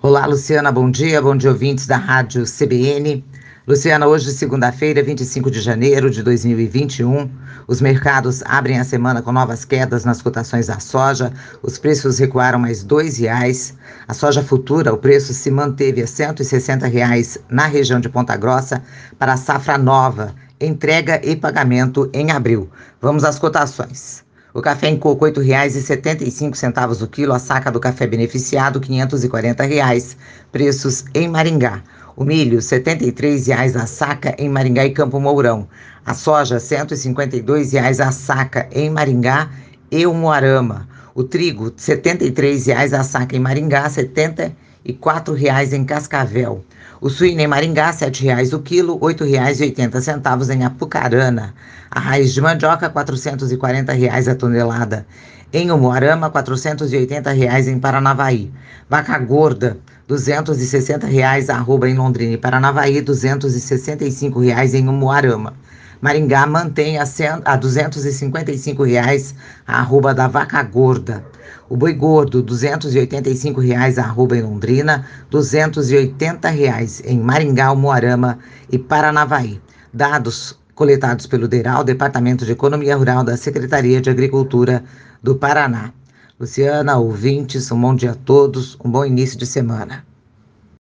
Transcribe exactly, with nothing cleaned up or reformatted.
Olá, Luciana, bom dia. Bom dia, ouvintes da Rádio C B N. Luciana, hoje, segunda-feira, vinte e cinco de janeiro de dois mil e vinte e um, os mercados abrem a semana com novas quedas nas cotações da soja. Os preços recuaram mais dois reais. A soja futura, o preço se manteve a cento e sessenta reais na região de Ponta Grossa para a safra nova, entrega e pagamento em abril. Vamos às cotações. O café em coco, oito reais e setenta e cinco centavos o quilo. A saca do café beneficiado, quinhentos e quarenta reais. Preços em Maringá. O milho, setenta e três reais a saca em Maringá e Campo Mourão. A soja, cento e cinquenta e dois reais a saca em Maringá e Umuarama. O trigo, setenta e três reais a saca em Maringá, setenta e quatro reais em Cascavel. O suíno em Maringá, sete reais o quilo, oito reais e oitenta centavos em Apucarana. A raiz de mandioca, quatrocentos e quarenta reais a tonelada. Em Umuarama, quatrocentos e oitenta reais em Paranavaí. Vaca gorda, duzentos e sessenta reais a arroba em Londrina e Paranavaí, duzentos e sessenta e cinco reais em Umuarama. Maringá mantém a, cem, a duzentos e cinquenta e cinco reais a arroba da vaca gorda. O boi gordo, duzentos e oitenta e cinco reais a arroba em Londrina, duzentos e oitenta reais em Maringá, Umuarama e Paranavaí. Dados coletados pelo DERAL, Departamento de Economia Rural da Secretaria de Agricultura do Paraná. Luciana, ouvintes, um bom dia a todos, um bom início de semana.